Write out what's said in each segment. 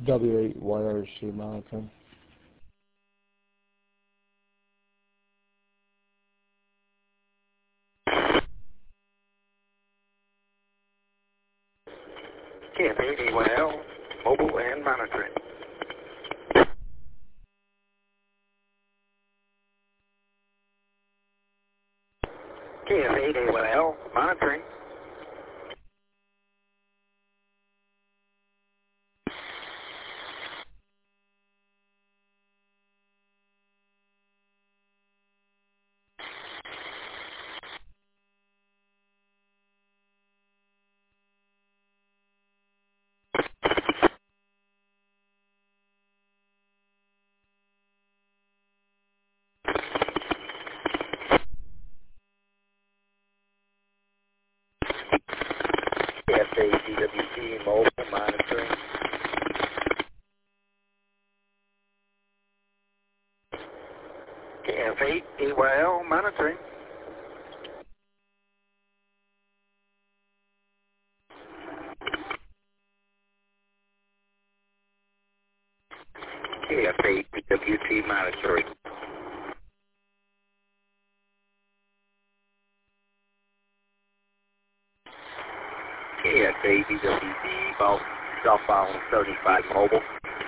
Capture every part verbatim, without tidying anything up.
W eight Y R C monitoring. K F eight A Y L, mobile and monitoring. K F eight A Y L, monitoring. K F eight D W T, mobile monitoring. K F eight A Y L, monitoring. K F eight D W T, monitoring. K F eight D W T, about southbound seventy-five mobile.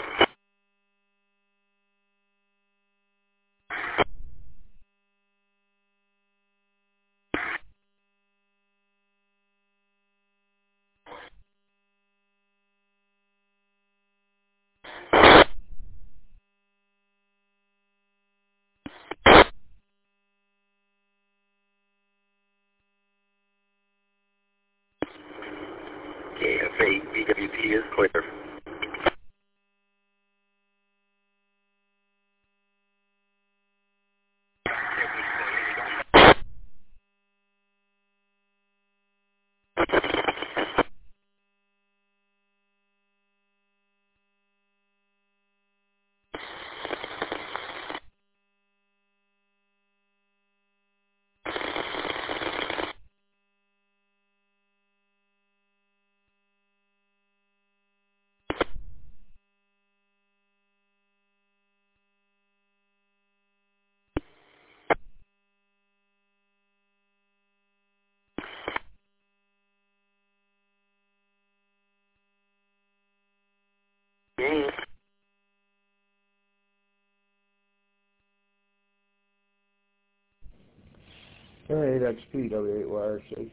K F eight D W T is clear. Gain. eight X P W eight Y R C.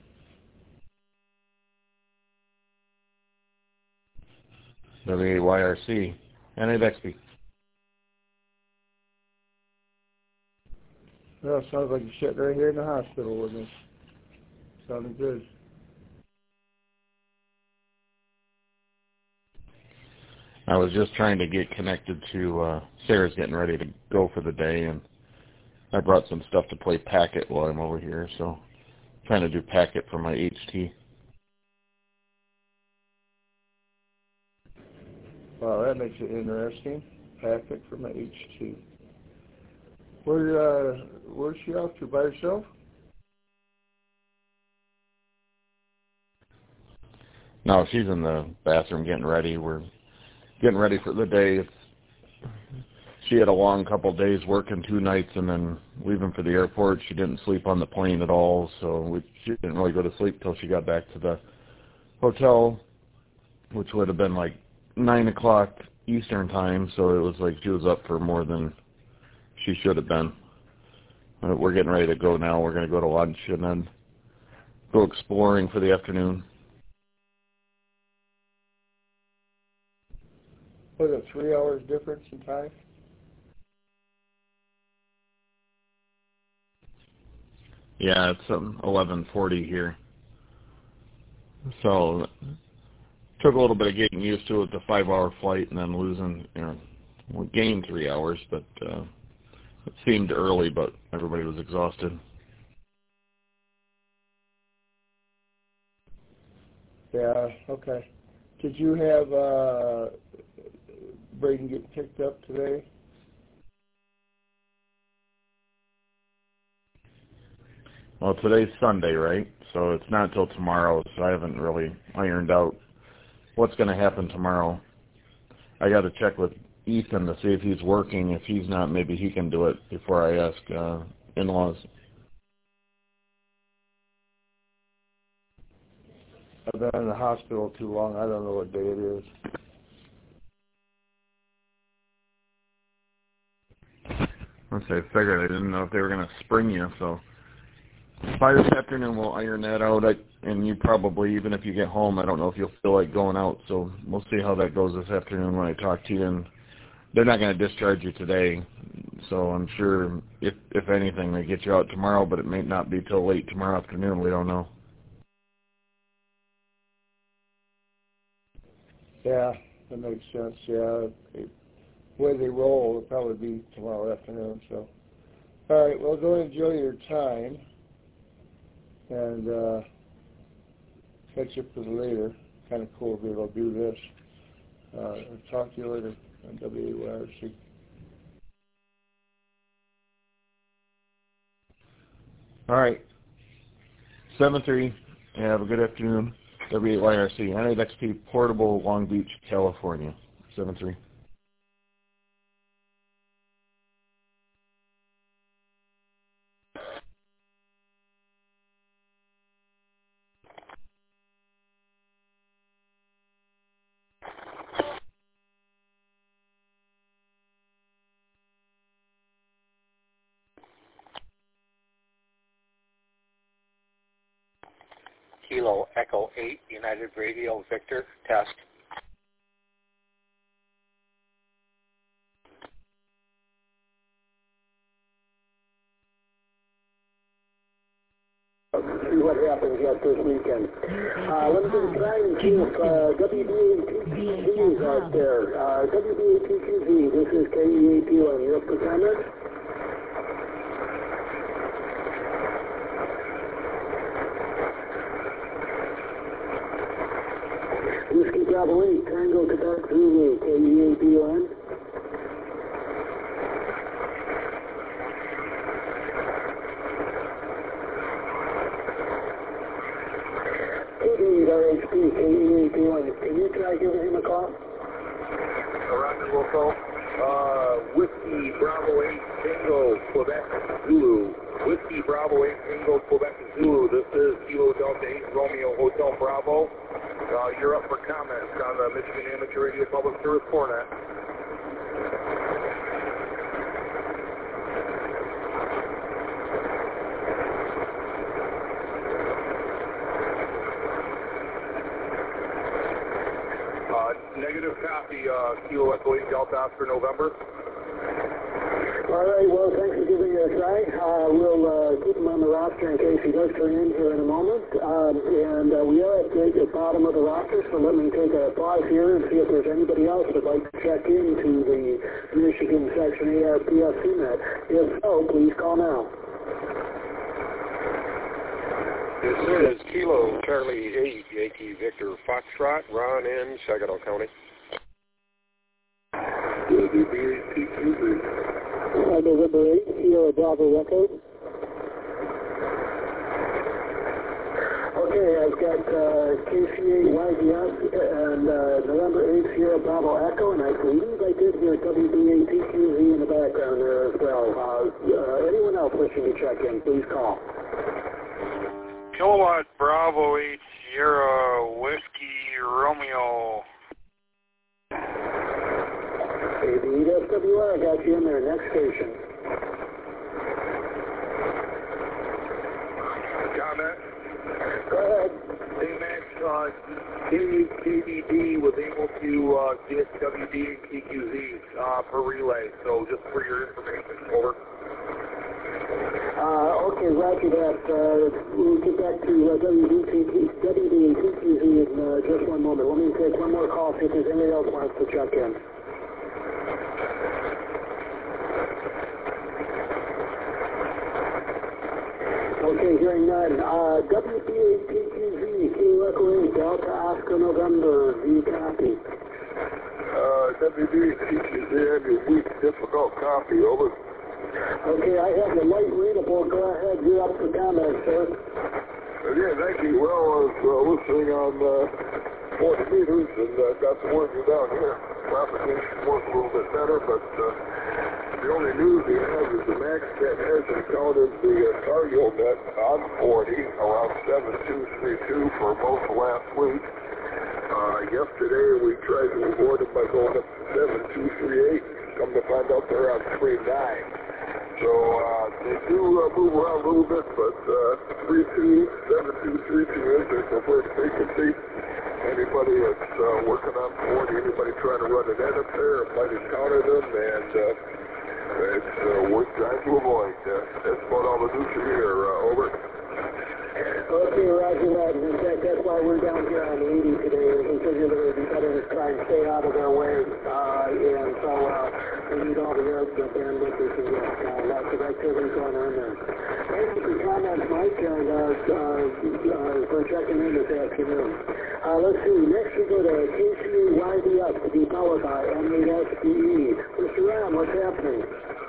W eight Y R C, N eight X P. Well, sounds like you're sitting right here in the hospital with me. Sounding good. I was just trying to get connected to, uh, Sarah's getting ready to go for the day, and I brought some stuff to play Packet while I'm over here, so trying to do Packet for my H T. Wow, that makes it interesting. Packet for my H T. Where, uh, where's she off to? By herself? No, she's in the bathroom getting ready. We're getting ready for the day. It's, she had a long couple of days working two nights and then leaving for the airport. She didn't sleep on the plane at all, so we, she didn't really go to sleep till she got back to the hotel, which would have been like nine o'clock Eastern time, so it was like she was up for more than she should have been. We're getting ready to go now. We're going to go to lunch and then go exploring for the afternoon. Was it three hours difference in time? Yeah, it's um, eleven forty here. So took a little bit of getting used to it, the five-hour flight, and then losing, you know, we gained three hours, but uh, it seemed early, but everybody was exhausted. Yeah, okay. Did you have uh, Braden get picked up today? Well, today's Sunday, right? So it's not until tomorrow, so I haven't really ironed out what's going to happen tomorrow. I got to check with Ethan to see if he's working. If he's not, maybe he can do it before I ask uh, in-laws. I've been in the hospital too long. I don't know what day it is. Once I figured, I didn't know if they were going to spring you, so by this afternoon we'll iron that out. I, and you probably, even if you get home, I don't know if you'll feel like going out, so we'll see how that goes this afternoon when I talk to you. And they're not going to discharge you today, so I'm sure if if anything, they get you out tomorrow, but it may not be till late tomorrow afternoon. We don't know. Yeah, that makes sense. Yeah, the way they roll will probably be tomorrow afternoon. So, all right, well, go enjoy your time, and uh, catch up with you later. Kind of cool to be able to do this. Uh, I'll talk to you later on W A Y R C. All right, seven three. Have a good afternoon. W A Y R C, N eight X P Portable, Long Beach, California. seven three. Kilo Echo eight, United Radio Victor, test. See what happens yet this weekend. Uh, let me just try and see if uh, W B A T Q Z is out there. Uh, W B A T Q Z, this is K E A P one. You up for comment? Whiskey Bravo eight, Tango Quebec Zulu, K E A P one. R H P, K E A P one. Can you try giving him a call? Roger, Wilco. Uh, Whiskey Bravo eight, Tango, Quebec, Zulu. Whiskey Bravo eight, Tango, Quebec, Zulu. This is Kilo Delta eight, Romeo, Hotel Bravo. Uh, you're up for comments on the Michigan Amateur Radio Public Service format. Negative copy, uh, Kilo Echo eight Delta Oscar November. All right, well, thanks for giving it a try. Uh, we'll uh, keep him on the roster in case he does turn in here in a moment. Um, and uh, we are at the bottom of the roster, so let me take a pause here and see if there's anybody else that would like to check into the Michigan Section A R P S C net. If so, please call now. This is Kilo Charlie eight, Yankee Victor Foxtrot, Ron in Saginaw County. W B A T Q Z. Uh, November eighth, Sierra Bravo Echo. Okay, I've got uh, K C A Y D S and uh, November eighth, Sierra Bravo Echo, and I believe I did hear W B A T Q Z in the background there as well. Uh, uh, anyone else wishing to check in, please call. Kilowatt Bravo eight Sierra Whiskey Romeo. A B E S W R, I got you in there. Next station. Comment? Go ahead. Hey, Max, uh, K B D was able to uh, get W B A T Q Z uh, per relay, so just for your information, over. Uh, okay, roger that. Uh, we'll get back to uh, W B A T Q Z in uh, just one moment. Let me take one more call, see if there's anybody else wants to check in. Okay, hearing none. Uh, W B A T Q Z, Kilo Echo eight, Delta Oscar November, V copy. Uh, W B A T Q Z, have your weak, difficult copy, over. Okay, I have the light readable. Go ahead, you're up for comment, sir. Uh, yeah, thank you. Well, I was uh, listening on uh, forty meters and uh, got some work down here. propagation work a little bit better, but uh, the only news we have is the MaxNet has encountered the uh, Cargill net on forty around seven two three two for most of last week. Uh, yesterday we tried to avoid it by going up to seven two three eight. Come to find out they're on three nine. So uh, they do uh, move around a little bit, but uh, three two, seven two three two is their preferred frequency. Anybody that's uh, working on forty, anybody trying to run an net up there might encounter them, and uh, it's uh, worth trying to avoid. Uh, that's about all the news from here. Uh, over. Okay, roger that. And in fact, that's why we're down here on eighty today. We figured it would be better to try and stay out of their way. Uh, and so uh, we need all the air the bandwidth we can get. Uh, lots of activity going on there. Thank you for your comments, Mike, and uh, uh, uh, for checking in this afternoon. Uh, let's see. Next we go to K C A Y V F to be followed by M eight S B E. Mister Ram, what's happening?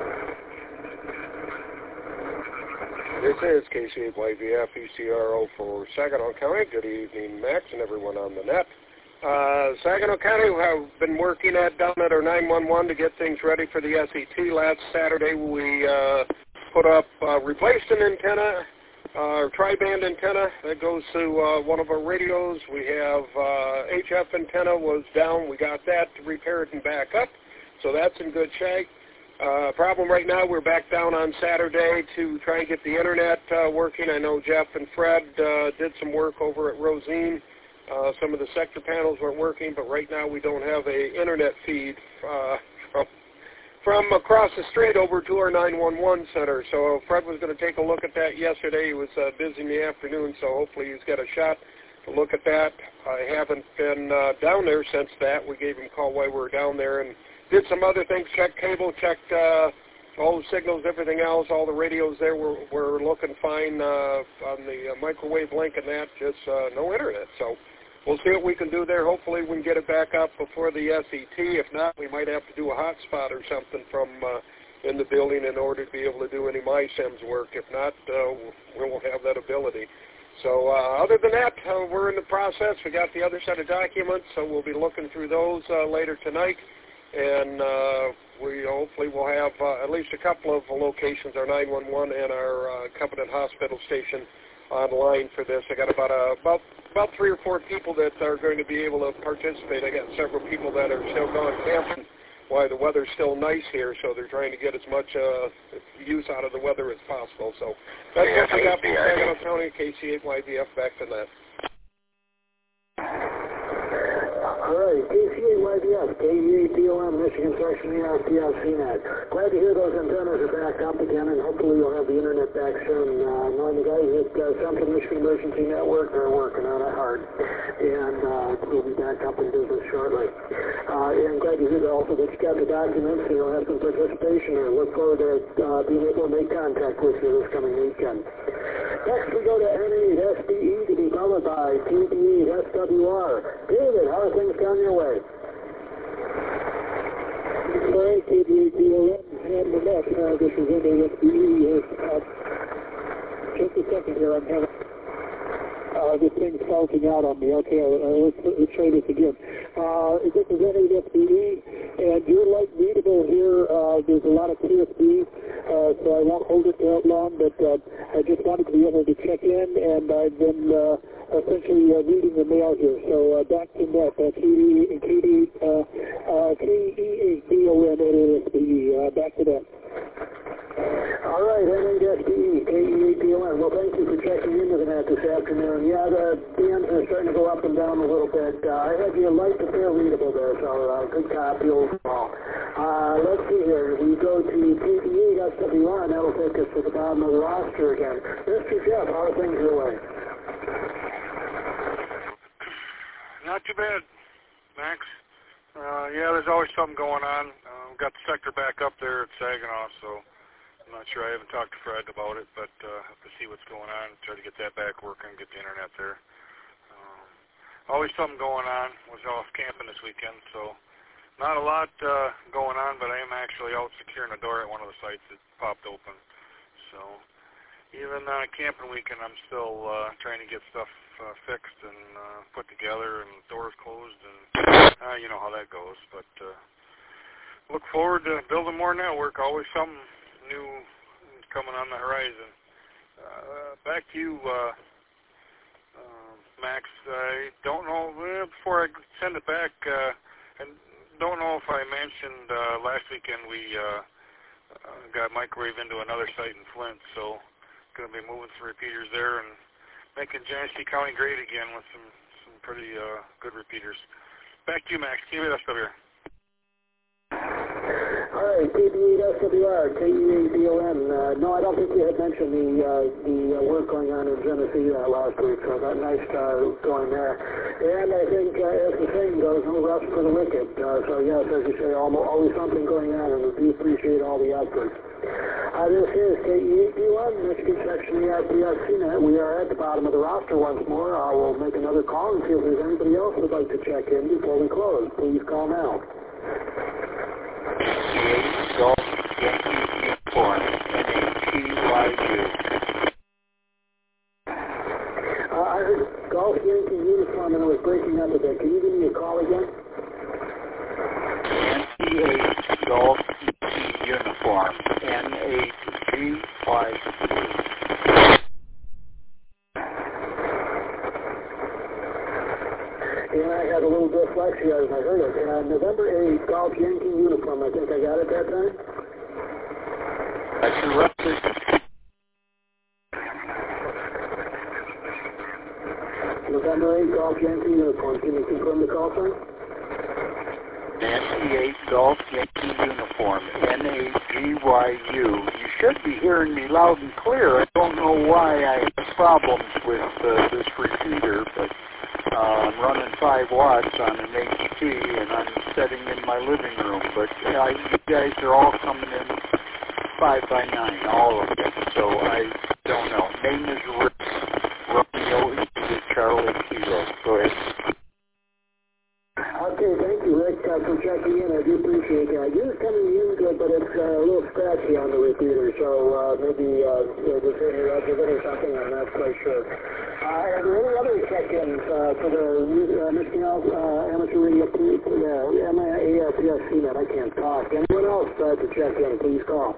This is K C A Y V F E C R O for Saginaw County. Good evening, Max, and everyone on the net. Uh, Saginaw County have been working at down at our nine one one to get things ready for the S E T. Last Saturday we uh, put up, uh, replaced an antenna, uh, tri-band antenna that goes to uh, one of our radios. We have uh, H F antenna was down. We got that repaired and back up, so that's in good shape. Uh, problem right now, we're back down on Saturday to try and get the internet uh, working. I know Jeff and Fred uh, did some work over at Rosine. Uh, some of the sector panels weren't working, but right now we don't have a internet feed uh, from, from across the street over to our nine one one center. So Fred was going to take a look at that yesterday. He was uh, busy in the afternoon, so hopefully he's got a shot to look at that. I haven't been uh, down there since that. We gave him a call while we were down there and did some other things, checked cable, checked uh, all the signals, everything else, all the radios there were, were looking fine uh, on the uh, microwave link and that, just uh, no internet. So we'll see what we can do there. Hopefully we can get it back up before the S E T. If not, we might have to do a hotspot or something from uh, in the building in order to be able to do any MySims work. If not, uh, we won't have that ability. So uh, other than that, uh, we're in the process. We got the other set of documents, so we'll be looking through those uh, later tonight. And uh, we hopefully will have uh, at least a couple of locations, our nine one one and our uh, Covenant Hospital station, online for this. I got about a, about about three or four people that are going to be able to participate. I got several people that are still going camping while the weather's still nice here, so they're trying to get as much uh, use out of the weather as possible. So that's what we got from Saginaw County, K C A Y V F, back to that. All right, K C A Y V F, K E A P O M, Michigan Section E R P S C net. Glad to hear those antennas are back up again, and hopefully you'll have the internet back soon. Uh, knowing the guys at uh, Central Michigan Emergency Network are working on it hard, and uh, we'll be back up in business shortly. Uh, and glad to hear also that you got the documents, and you'll have some participation there. Look forward to uh, being able to make contact with you this coming weekend. Next we go to N eight S B E to be followed by T B E S W R. David, how are things coming your way? All right, K B A P O N and the net. Uh, this is N eight S B E. Uh, just a second here, I'm having uh, this thing's faulting out on me. Okay, uh, let's, let's try this again. Uh, this is N eight S B E, and you're light readable here. Uh, there's a lot of T S B, uh, so I won't hold it that long, but uh, I just wanted to be able to check in, and I've been uh, essentially uh, reading the mail here. So uh, back to net, uh, K D, K D, uh, uh, K E A P O N, N eight S B E. Uh, back to that. All right, N eight S B E, K E A P O N. Well, thank you for checking into the net this afternoon. Yeah, the bands are starting to go up and down a little bit. Uh, I had you light but fair readable there, so uh, good copy overall. Uh, let's see here. We go to K B E S W R, and that'll take us to the bottom of the roster again. Mister Jeff, how are things your way? Not too bad, Max. Uh, yeah, there's always something going on. Uh, we've got the sector back up there at Saginaw, so I'm not sure. I haven't talked to Fred about it, but uh, have to see what's going on, try to get that back working, get the internet there. Um, always something going on. Was off camping this weekend, so not a lot uh, going on, but I am actually out securing a door at one of the sites that popped open. So even on a camping weekend, I'm still uh, trying to get stuff uh, fixed and uh, put together and doors closed, and uh, you know how that goes. But uh, look forward to building more network. Always something new coming on the horizon. Uh, back to you, uh, uh, Max. I don't know, eh, before I send it back, uh, and don't know if I mentioned uh, last weekend we uh, uh, got microwave into another site in Flint, so going to be moving some repeaters there and making Genesee County great again with some, some pretty uh, good repeaters. Back to you, Max. Keep it S W R. All right, K B eight S W R, K E eight D O N. Uh, no, I don't think you had mentioned the uh, the uh, work going on in Genesee uh, last week, so that nice uh, going there. And I think, uh, as the saying goes, no rest for the wicked. Uh, so yes, as you say, almost, always something going on, and we do appreciate all the efforts. Uh, this is K E eight D O N, Michigan Section E R P S C net. We are at the bottom of the roster once more. Uh, we'll make another call and see if there's anybody else who would like to check in before we close. Please call now. Golf Yankee Uniform, N A T Y U. Uh, I heard Golf Yankee Uniform and it was breaking up a bit. Can you give me a call again? N T H Golf Yankee Uniform, N A T Y U. And I had a little dyslexia as I heard it. Uh, November eighth, Golf Yankee Uniform. I think I got it that time. That's your record. November eighth, Golf Yankee Uniform. Can you confirm the call sign? Nancy eight Golf Yankee Uniform, N A G Y U. You should be hearing me loud and clear. I don't know why I have problems with uh, this repeater, but uh, I'm running five watts on an H T, and I'm setting in my living room. But uh, you guys are all coming in five by nine, all of them. So I don't know. Name is Rick. Romeo Equal Charlie Kilo. Go ahead. Okay, thank you, Rick, uh, for checking in. I do appreciate that. You're coming in good, but it's uh, a little scratchy on the repeater, so uh, maybe uh, there's any edge of it or something. I'm not quite sure. Uh, are there any other check-ins uh, for the uh, Michigan uh, Amateur Radio uh, M A R P S C net? I can't talk. Anyone else uh, to check in, please call.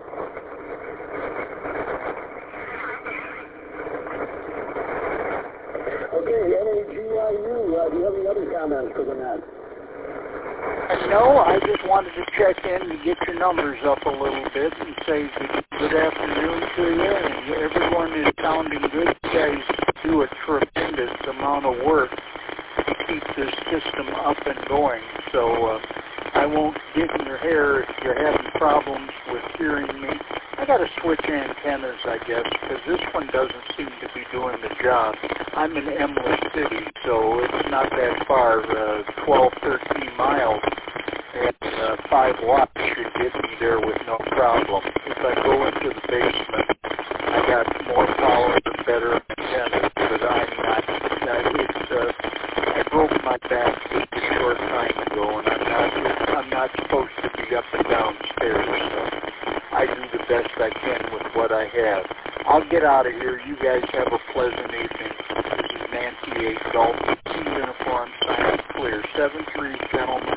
Okay, N A G I U, uh, do you have any other comments for the net? No, I just wanted to check in to get your numbers up a little bit and say good afternoon to you, and everyone is sounding good. You guys do a tremendous amount of work to keep this system up and going, so uh, I won't get in your hair if you're having problems with hearing me. I got to switch antennas, I guess, because this one doesn't seem to be doing the job. I'm in Emily City, so it's not that far, uh, twelve, thirteen miles, and uh, five watts should get me there with no problem. If I go into the basement, I got more power and better antennas, but I'm not, uh, it's, uh, I broke my back just a short time ago, and I'm not, I'm not supposed to be up and down stairs, so I do the best I can with what I have. I'll get out of here. You guys have a pleasant evening. This is Nancy eight Golf Uniform, sign clear. seven three, gentlemen.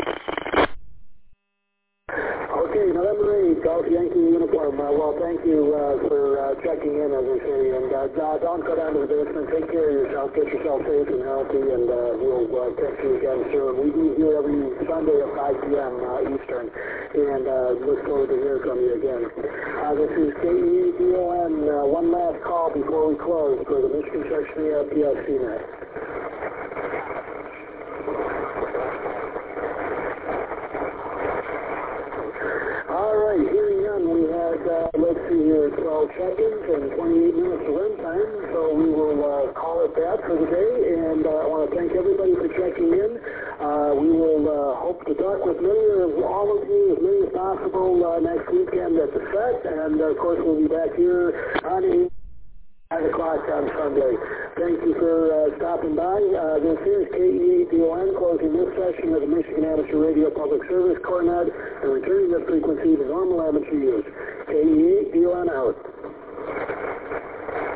Okay, November eighth, Golf Yankee Uniform. Uh, well, thank you uh, for uh, checking in, as we say. And uh, don't go down to the basement. Take care of yourself. Get yourself safe and healthy, and uh, we'll uh, catch you again soon. We do here every Sunday at five p m Uh, Eastern, and uh, look forward to hearing from you again. Uh, this is K E eight D O N. Uh, one last call before we close for the Michigan Section E R P S C net. All right, hearing none, we had, uh, let's see here, twelve check-ins and twenty-eight minutes of runtime, so we will uh, call it that for the day, and uh, I want to thank everybody for checking in. Uh, we will uh, hope to talk with many of all of you, as many as possible, uh, next weekend at the Set, and uh, of course we'll be back here on nine o'clock on Sunday. Thank you for uh, stopping by. Uh, this is K E eight D O N closing this session of the Michigan Amateur Radio Public Service Cornet and returning the frequency to normal amateur use. K E eight D O N out.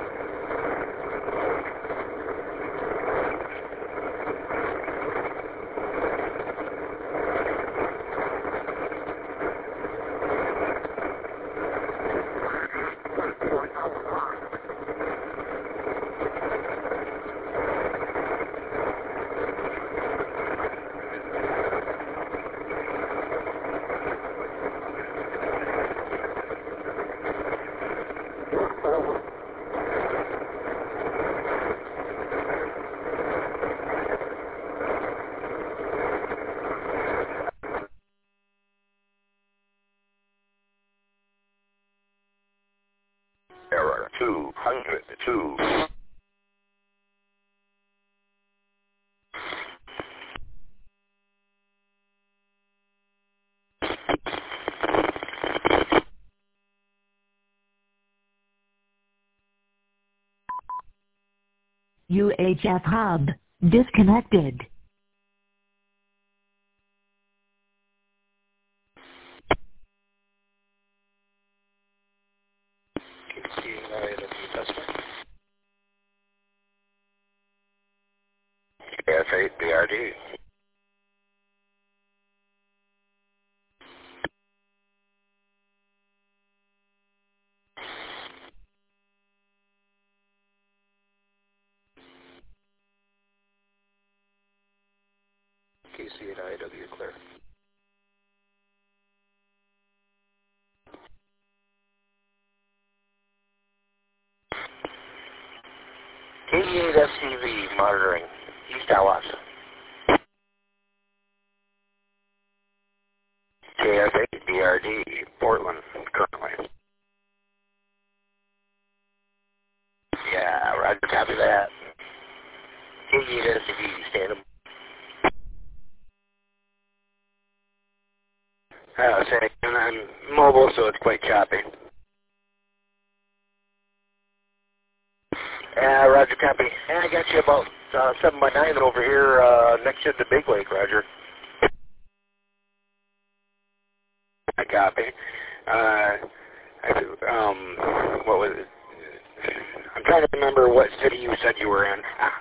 hundred two. U H F hub disconnected. F eight B R D. K C eight I W clear. K C eight S C V monitoring East Tawas. K F eight B R D Portland currently. Yeah, roger, copy that. K C eight S C V standing. Uh, say, and I'm mobile, so it's quite choppy. Uh, roger, copy. And I got you about uh, seven by nine over here uh, next to the Big Lake, roger. I copy. Uh, I, um, what was it? I'm trying to remember what city you said you were in.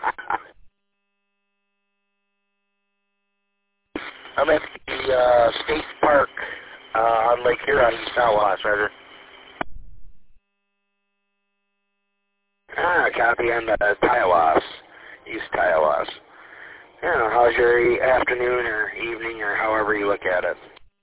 I'm at the uh, State Park uh, on Lake Huron, East Tawas, roger. Ah, copy on the Tawas, East Tawas. I don't know, how's your e- afternoon or evening or however you look at it?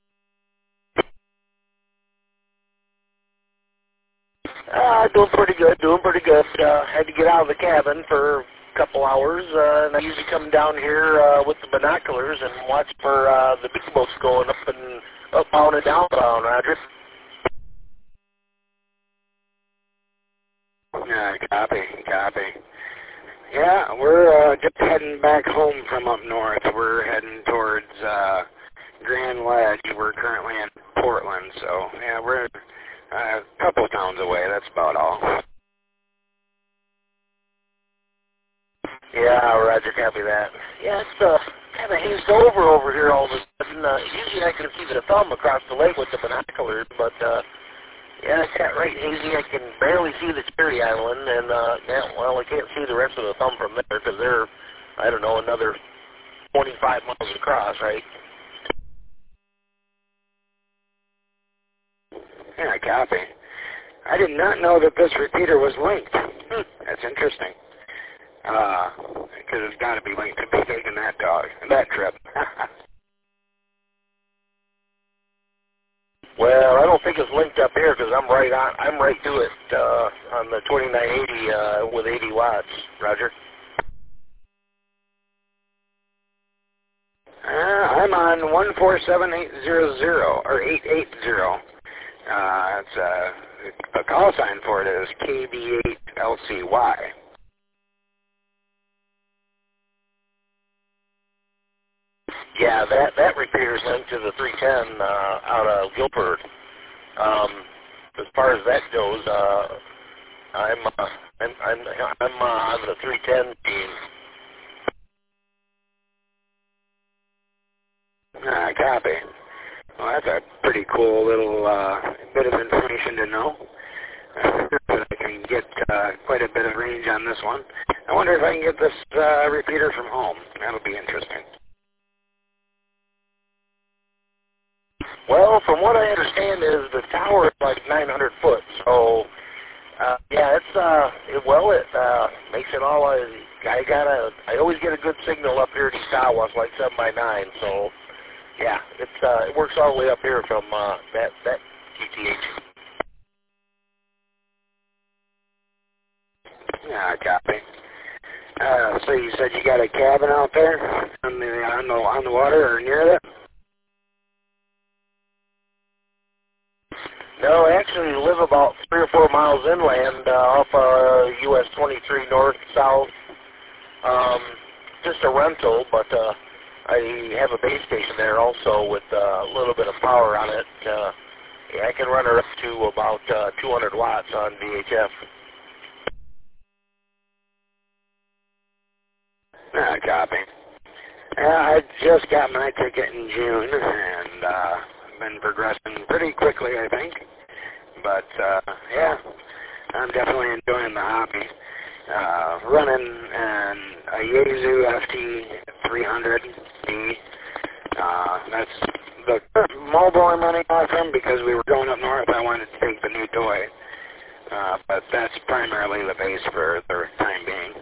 Uh, doing pretty good, doing pretty good. Uh, had to get out of the cabin for a couple hours, uh, and I usually come down here uh, with the binoculars and watch for uh, the big boats going up and upbound and downbound, roger. Yeah, copy, copy. Yeah, we're uh, just heading back home from up north. We're heading towards uh, Grand Ledge. We're currently in Portland, so yeah, we're uh, a couple towns away. That's about all. Yeah, roger, copy that. Yeah, it's uh, kind of hazed over over here all of a sudden. Uh, usually I can see the thumb across the lake with the binoculars, but uh, yeah, it's got right hazy. I can barely see the Cherry Island, and uh, yeah, well, I can't see the rest of the thumb from there because they're, I don't know, another twenty-five miles across, right? Yeah, copy. I did not know that this repeater was linked. Hmm, that's interesting. Uh, because it's got to be linked to be taking that dog, that trip. Well, I don't think it's linked up here because I'm right on. I'm right to it uh, on the twenty-nine eighty uh, with eighty watts. Roger. Uh, I'm on one four seven eight zero zero or eight eight zero. Uh, it's uh, a call sign for it is K B eight L C Y. Yeah, that that repeater is linked to the three ten uh, out of Guilford. Um, as far as that goes, uh, I'm uh, I'm I'm I'm uh, on the three ten team. Ah, copy. Well, that's a pretty cool little uh, bit of information to know. Uh, I can get uh, quite a bit of range on this one. I wonder if I can get this uh, repeater from home. That'll be interesting. Well, from what I understand is the tower is like nine hundred foot, so uh, yeah, it's uh, it, well, it uh, makes it all. I, I got a, I always get a good signal up here at East Tawas, like seven by nine. So yeah, it's uh, it works all the way up here from uh, that that T T H. Yeah, copy. Uh, so you said you got a cabin out there on the on the on the water or near it? No, I actually live about three or four miles inland uh, off uh, U S twenty-three north, south. Um, just a rental, but uh, I have a base station there also with uh, a little bit of power on it. Uh, yeah, I can run her up to about uh, two hundred watts on V H F. Ah, copy. Yeah, I just got my ticket in June, and uh, been progressing pretty quickly, I think. But, uh, yeah, I'm definitely enjoying the hobby. Uh, running an, a Yaesu F T three hundred D. Uh, that's the mobile I'm running off from because we were going up north. I wanted to take the new toy. Uh, but that's primarily the base for the time being.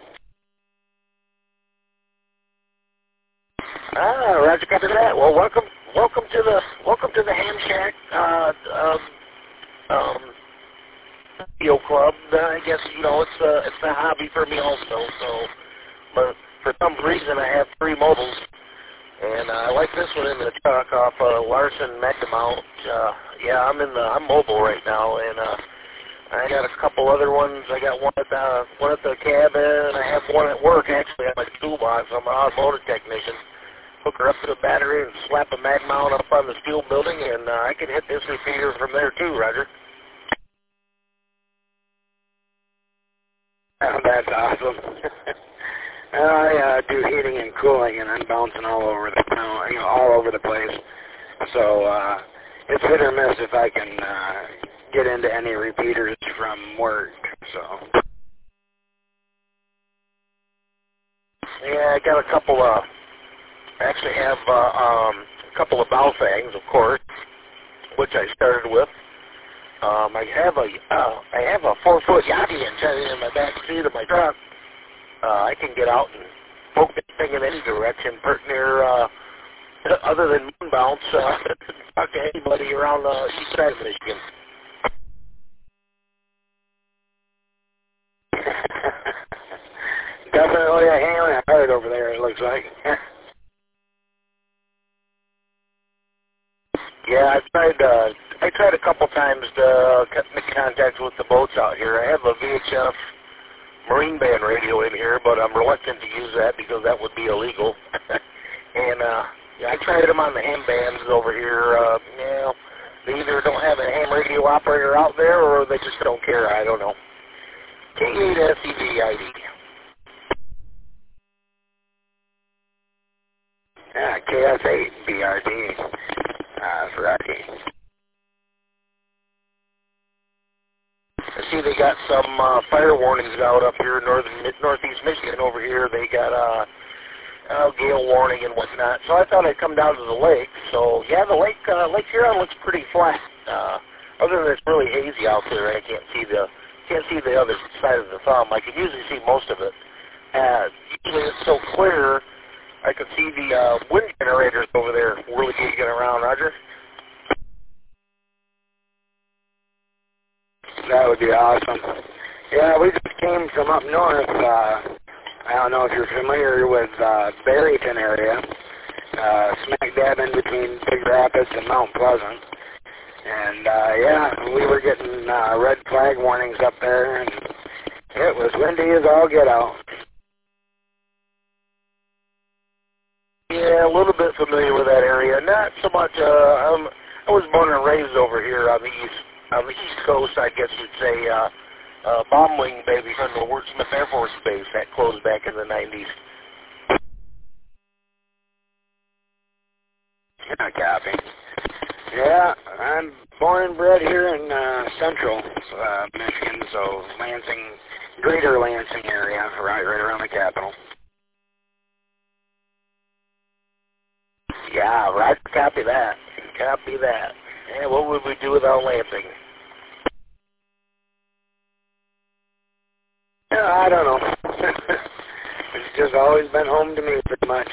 Ah, Roger, copy that. Well, welcome, welcome to the, welcome to the Ham Shack, uh, um, um, video club. Uh, I guess you know it's a, it's a hobby for me also. So, but for some reason I have three mobiles, and uh, I like this one in the truck off uh, Larson Megamount. Uh, yeah, I'm in the, I'm mobile right now, and uh, I got a couple other ones. I got one at the, one at the cabin, and I have one at work actually on my toolbox. I'm an automotive technician. Hook her up to the battery and slap a mag mount up on the steel building, and uh, I can hit this repeater from there too, Roger. Oh, that's awesome. I uh, do heating and cooling, and I'm bouncing all over the town, you know, all over the place. So uh, it's hit or miss if I can uh, get into any repeaters from work. So. Yeah, I got a couple of. I actually have uh, um, a couple of Baofangs, of course, which I started with. Um, I have a uh, I have a four foot Yagi antenna in my back seat of my truck. Uh, I can get out and poke that thing in any direction, pert near, uh, other than moon bounce, uh, talk to anybody around the east side of Michigan. Definitely a hand and heart over there, it looks like. Yeah, I tried. Uh, I tried a couple times to uh, make contact with the boats out here. I have a V H F Marine Band radio in here, but I'm reluctant to use that because that would be illegal. and uh, yeah, I tried them on the ham bands over here. Uh, you know, they either don't have a ham radio operator out there, or they just don't care. I don't know. K eight S E V I D. Yeah, K S eight B R D. Uh, Ferrari. I see they got some uh, fire warnings out up here in northern mid northeast Michigan. Over here, they got uh, uh, gale warning and whatnot. So I thought I'd come down to the lake. So yeah, the lake uh, Lake Huron looks pretty flat. Uh, other than it's really hazy out there, I can't see the can't see the other side of the thumb. I can usually see most of it. Uh, usually it's so clear. I could see the uh, wind generators over there really gigging around, Roger. That would be awesome. Yeah, we just came from up north. Uh, I don't know if you're familiar with uh, Barryton area, uh, smack dab in between Big Rapids and Mount Pleasant. And, uh, yeah, we were getting uh, red flag warnings up there, and it was windy as all get out. Yeah, a little bit familiar with that area. Not so much. Uh, I'm, I was born and raised over here on the east, on the east coast, I guess you'd say. Uh, uh, bomb wing baby from the Ward Smith Air Force Base that closed back in the nineties. Yeah, copy. Yeah, I'm born and bred here in uh, central uh, Michigan, so Lansing, greater Lansing area, right, right around the capital. Yeah, right. Copy that. Copy that. Yeah, what would we do without Lansing? Yeah, I don't know. It's just always been home to me pretty much.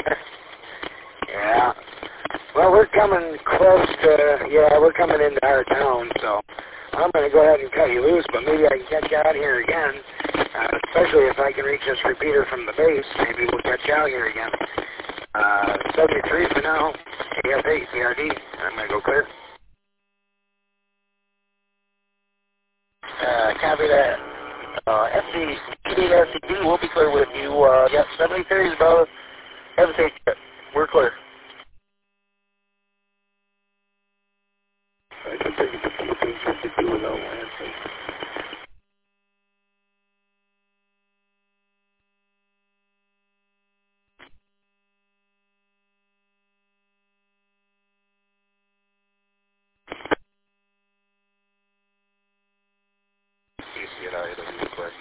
Yeah. Well, we're coming close to, yeah, we're coming into our town, so I'm going to go ahead and cut you loose, but maybe I can catch you out here again, uh, especially if I can reach this repeater from the base. Maybe we'll catch you out here again. Uh, seventy-three for now, K S eight B R D. I'm going to go clear. copy that. Uh, F C, P D S C D, we'll be clear with you. Uh, yep, seventy thirties, brother. Have a safe trip. We're clear. I can take it to fifteen fifty-two without Lansing. C C and I, it'll be clear.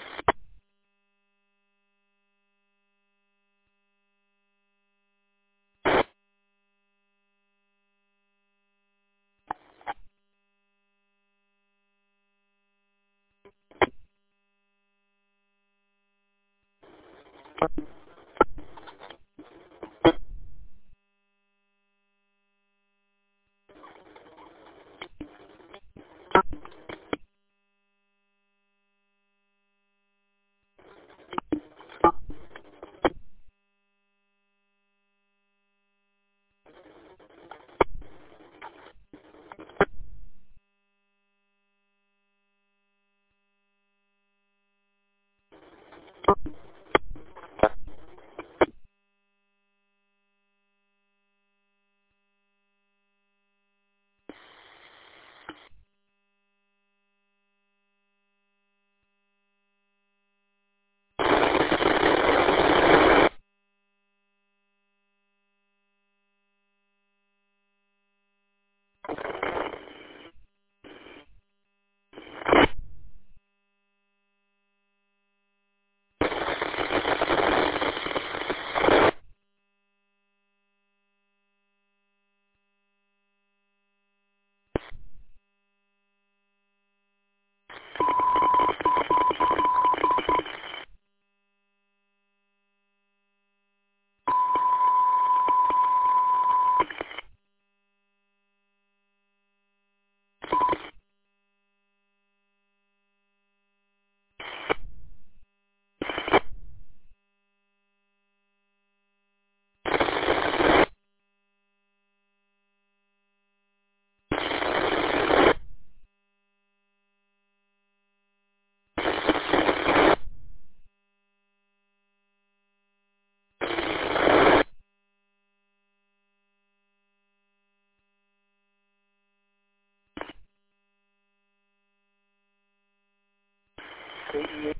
K E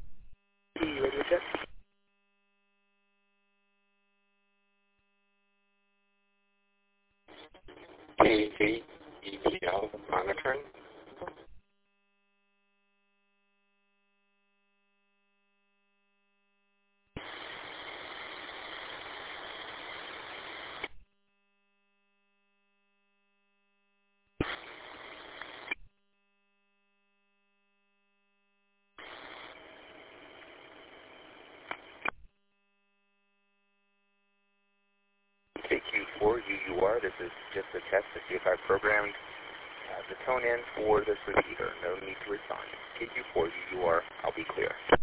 A D, radio check. K T E P L monitoring. K Q four U U R, this is just a test to see if I programmed uh, the tone in for this repeater. No need to respond. K Q four U U R, I'll be clear.